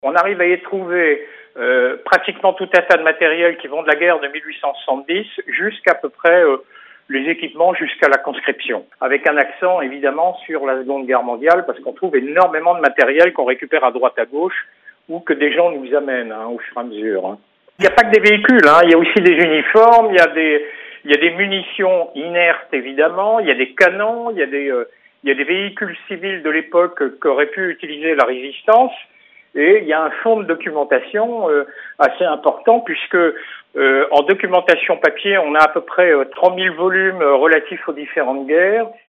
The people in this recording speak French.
On arrive à y trouver pratiquement tout un tas de matériel qui vont de la guerre de 1870 jusqu'à peu près les équipements jusqu'à la conscription, avec un accent évidemment sur la Seconde Guerre mondiale, parce qu'on trouve énormément de matériel qu'on récupère à droite à gauche ou que des gens nous amènent au fur et à mesure. Il n'y a pas que des véhicules, il y a aussi des uniformes, il y a des munitions inertes évidemment, il y a des canons, il y a des véhicules civils de l'époque qu'aurait pu utiliser la résistance. Et il y a un fonds de documentation assez important puisque en documentation papier, on a à peu près 3000 volumes relatifs aux différentes guerres.